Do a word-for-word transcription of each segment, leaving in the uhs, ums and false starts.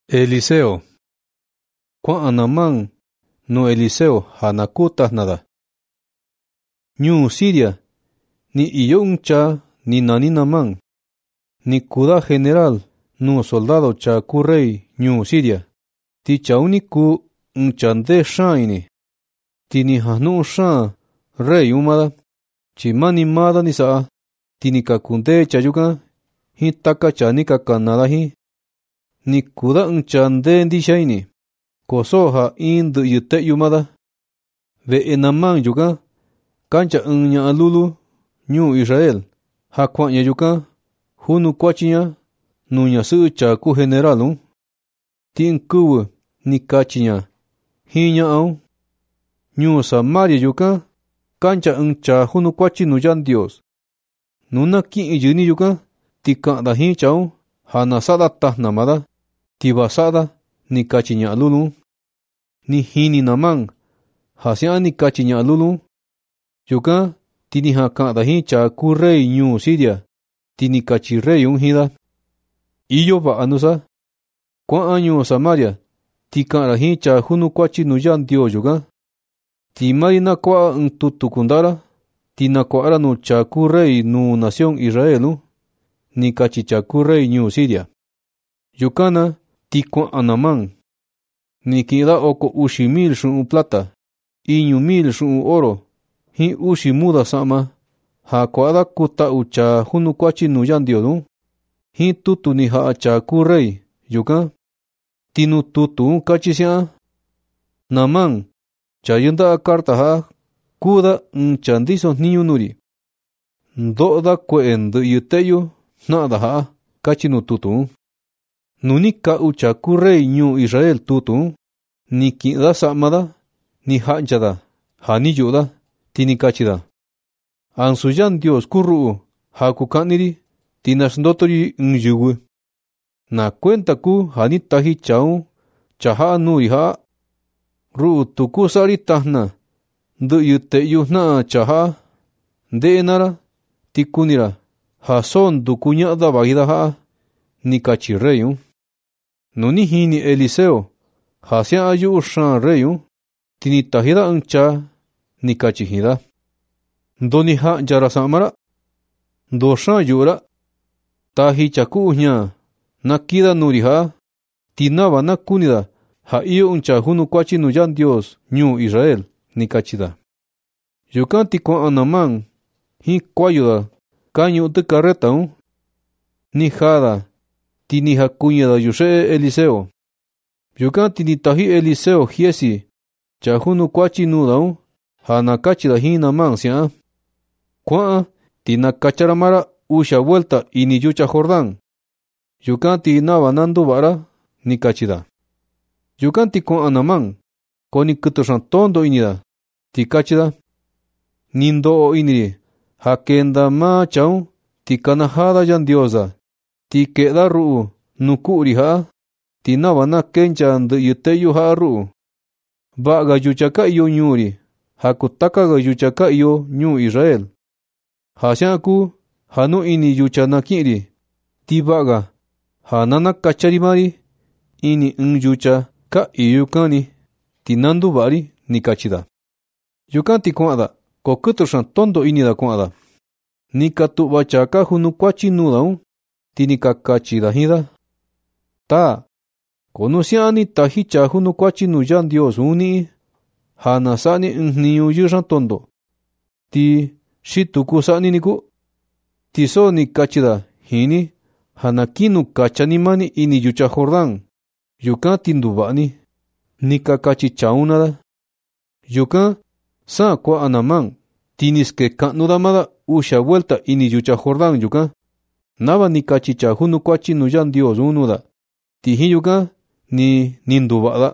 Eliseo. Kua'an Naamán nu Eliseo hanakutaj nada. Ñuu Siria, ni iyo un cha ni nani Naamán, ni kuda general nu soldado cha ku rey ñuu Siria, ti cha uniku un chande shaini, ti ni hanu shan rey umada, chi mani mada ni saa, ti ni kakunde cha yuka, hi taka cha ni kakanada hi, ni kuda un chande ndi shaini, kosoha in du yute yumada, ve Naamán yuka, kancha un nya alulu, ñuu Israel, ha kwanya yuka, hunu kwachinya, nu nya su cha ku generalun, tin kuwu ni kachinya, hi nya au, ñuu Samaria yuka, kancha un cha hunu kwachi nu yan Dios. Nuna ki yuni yuka, ti kanda hi chau, hana sada tahnamada, ti basada ni kachinya alulu, ni hini Naamán, hasia ni kachinya alulu, yuka, ti ni ha kanda hi cha ku rey ñuu Siria, ti ni kachi rey un hida. Iyo ba anusa, kwa año Samaria, ti kanda hi cha hunu kwachi nu yan Dios yuka, ti marina kwa un tutukundara, ti na kwa ara nu cha ku rey nu nación Israelu, ni kachi cha ku rey ñuu Siria. Yukana, ti kwa Naamán, ni kida oko ushi mil shun plata, iñu mil shun oro, hi ushi muda sama, ha kwada kuta ucha hunu kwachi nu yan Dios, hi tutu ni ha cha ku rey, yuka, ti nu tutu kachi sia. Naamán, cha yunda karta ha, kuda un chandiso niñu nuri. Ndoda kwen du yuteyu, nada ha, kachi nu tutu. Nunika ucha ku rey ñuu Israel tutu, ni kida samada, ni hanchada, hani yuda, tini kachida. Ansuyan Dios kuru, ha kukaniri, tinas ndotori nyugu. Na cuenta ku hani tahi chau, chaha nuri ha, ru tuku sari tahna, ndu yute yuhna chaha, de nara, tikunira, ha son dukunyada bagida ha, ni kachi reyu. Nuni hini Eliseo, hasia ayu shan reyu, tini tahida uncha, ni kachi hida. Ndoni ha jara samara, ndo shan yura, tahi chaku nya, nakida nuri ha, tinaba nakunida, ha iyo uncha hunu kwachi nu yan Dios, ñuu Israel, ni kachida. Yukan ti kwa Naamán, hi kwayuda, kanyu te carreta un, ni jada, ti ni hakunyada yushe Eliseo. Yukan ti ni tahi Eliseo hiesi, cha hunu kwachi nu daun, ha nakachida hi Naamán sia. Kwa ti nakacharamara usha vuelta ini yucha Jordán. Yukan ti naba nandu bara, ni kachida. Yukan ti kwa Naamán, koni kutushan tondo inida, ti kachida. Nindo iniri, hakenda ma chau, ti kanahada yan Diosa, ti queda ru, nukuri ha, ti naba na kencha ndu yuteyu ha ru. Baga yuchaka iyo ñuri, hakutaka ga yuchaka iyo ñuu Israel. Hasyaku, hanu ini yucha nakiri, ti baga, hanana kacharimari, ini un yucha ka iyukani, ti nandu bari ni kachida. Yukan ti kuada, ko kutushan tondo inida kuada. Ni katuba chaka hunu kwachi nudaun, ti ni kakachida hida. Ta, konusiani tahicha hunu kwachi nu yan Dios uni, hanasani niu yushan tondo. Ti shituku sani niku, ti so ni kachida hini, hanakinu kachanimani ini yucha Jordán. Yukan tindubani, ni kakachi chaunada. Yukan, sa kwa Naamán, tinis que kanudamada usha vuelta ini yucha Jordán yukan. Naba ni kachicha hunu kwachi nu yan Dios unuda. Tihi yukan, ni nindubada.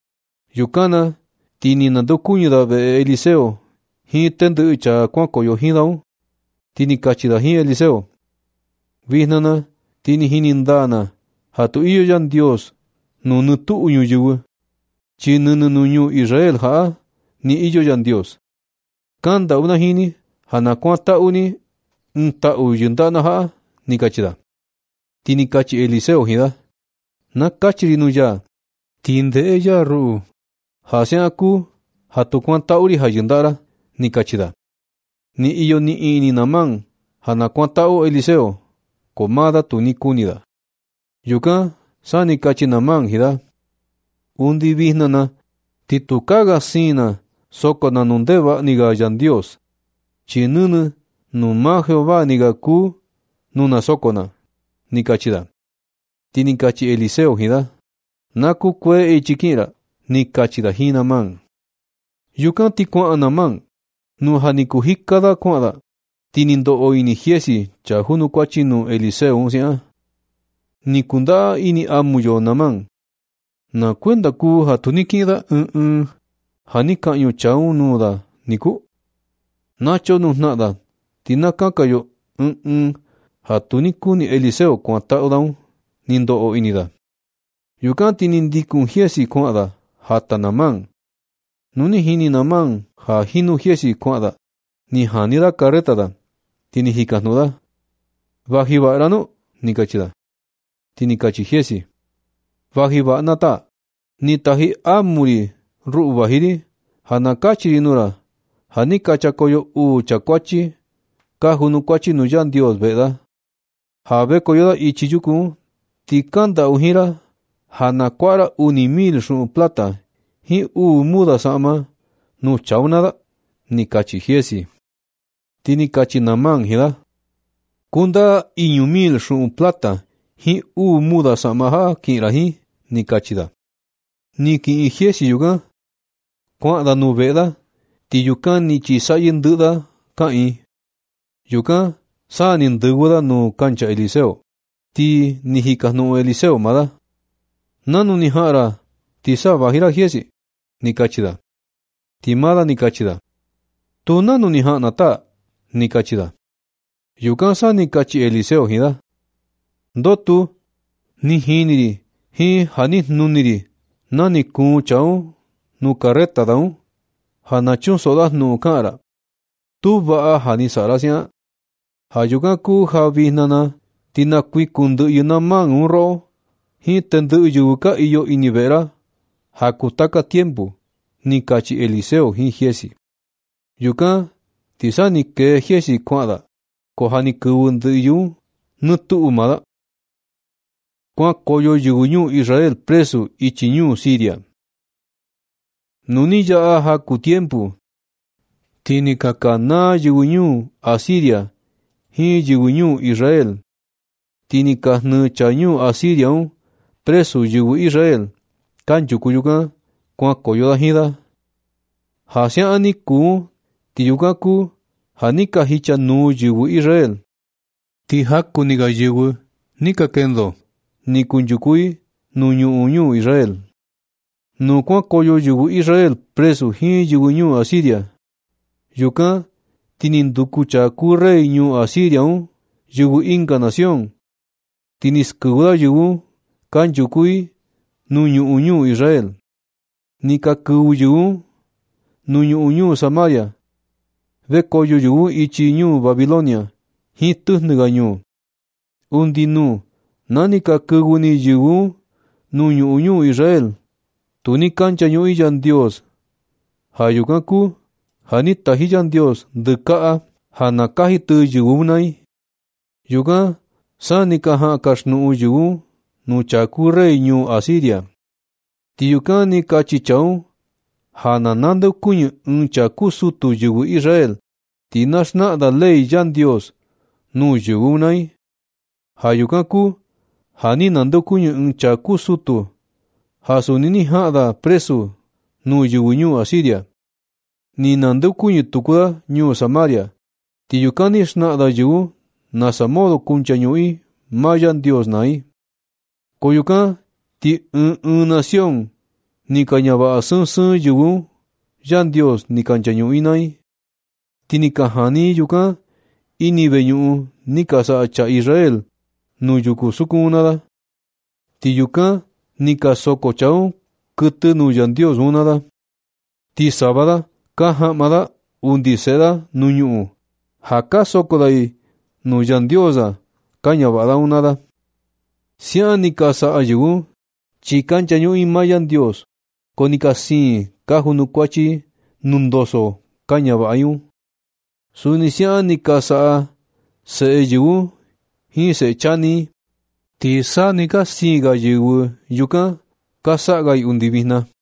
Yukana, tini nando kuñuda ve Eliseo, hi tendu ucha kwa koyo hidaun. Tini kachida hi Eliseo. Vihnana, tini hinindana, hatu iyo yan Dios, nu nutu uñu yugu. Chi nunu nuñu Israel haa, ni iyo yan Dios. Kanda una hini, hana kwa tauni, un tau yundana haa, ni kachida. Tini kachi Eliseo hida. na kachiri nu ya, tinde ya ru, hasia ku, hatu kwanta uri hayundara, ni kachida. Ni iyo ni ini naman, hana kwanta o Eliseo, komada tu ni kunida. Yuka, sa ni kachi naman hida. Undi vihnana, titukaga sina, soko na nundeva niga yan Dios. Chinunu, numa Jehová niga ku, nuna sokona, ni kachida. Tini kachi Eliseo hida. Naku kwe e chikira, ni kachida hina man. Yukan ti kwa anaman, nu haniku hikada kwada. Tinindo o ini hiesi, chahunu kwachi nu Eliseo unsia. Ni kunda ini amuyo naman. Na kwenda ku hatunikida un un. Hanika yu chau nuda, niku. Nacho nu nada, tinakakayo un un. Hatuniku ni Eliseo kwanta odaun, nindo o inida. Yukan tinindikun hiesi kwada, hata naman. Nuni hini naman, ha hinu hiesi kwada. Ni hanida karetada, tini hikasnuda. Vajiba rano, ni kachida. Tini kachi hiesi. Vajiba nata, ni tahi amuri, ru vahiri, hana kachiri nura, hani kachakoyo u chakwachi, kahunu kwachi nuyan Dios veda. Habe koyoda ichiyuku, tikanda uhira, hana kwara uni mil shun plata, hi u muda sama, nu chaunada, ni kachi hiesi. Tini kachi naman hida. Kunda iñu mil shun plata, hi u muda sama ha kirahi, ni kachida. Ni ki hiesi yuga. Kwa da nu veda, ti yukan ni chi sayin duda, kai. Yuka, sa nin duguda nu kancha Eliseo. Ti ni hikas nu Eliseo mada. Nanu ni hara, ti sa vahira hiesi, ni kachida. Ti mada ni kachida. Tu nanu ni hana ta, ni kachida. Yukan sa ni kachi Eliseo hida. Dotu, ni hiniri, hi hani nuniri, nani kun chau, nu kareta daun, hanachun sodas nu kara. Tu va hani sarasia. Hayukan ku havinana, tina kui kundu yunaman unro, hi tendu yuka iyo inibera, hakutaka tiempo, ni kachi Eliseo hi hiesi. Yukan, tisa ni ke hiesi kwada, kohani kuundu yu, nutu umada. Kwa koyo yugunyu Israel preso ichinyu Siria. Nuni ya haku tiempo. Tini kakana yugunyu Asiria. Hi yugunyu Israel. Tini kahnu chanyu Asiria un preso yugu Israel. Kanchu kuyuka kwa koyo dahida. Hasia aniku tiyukaku hanika hicha nu yugu Israel. Ti haku niga yugu nika kendo. Ni kunyukui nu nyu nyu Israel. Nu kwa koyo yugu Israel preso hi yugu nyu Asiria. Yuka tininduku chaku rey nyu Asiria un yugu inka nación. Tiniskuda yugu kanyukui nu nyu nyu Israel. Nikaku yugu nu nyu nyu Samaria. Ve koyo yugu ichi nyu Babilonia. Hi tuhnuga nyu. Undi nu. Nani ka kuguni yugu nu nyu nyu Israel. Tuni kancha nyu iyan Dios. Hayukaku hani tahiyan Dios dukaa hanakahi tu yugu nai. Yuga sani ka ha kashnu yugu nu chaku rey nyu Asiria. Tiyuka ni kachichau hananando kunyu un chaku sutu yugu Israel. Tinashna da ley yan Dios nu yugu nai. Hayukaku hani nando kunyu un chaku sutu. Hasunini hada preso nu yugu nyu Asiria. Ni nando kunyu tukuda nyu Samaria. Tiyukani shnada yugu nasamodo kuncha nyui mayan Dios nai. Koyuka ti un un nación ni kanyaba sun sun yugu yan Dios ni kancha nyui nai. Tini kahani yuka ini benyu ni kasa cha Israel. Nu yuku sukunada. Tiyuka ni kasoko chau kutu nu yan Dios unada. Ti sabada kahamada undi seda nu nyu. Haka soko dai nu yan Diosa kanyabada unada. Sia ni kasa ayugu Chican chañu imayan Dios, konikasi kahunu kuachi nundoso kaña va'ayun. Sunisian ni kasa se yiwu, hi se chani, ti sa ni kasi ga yiwu yuka kasa ga undivina.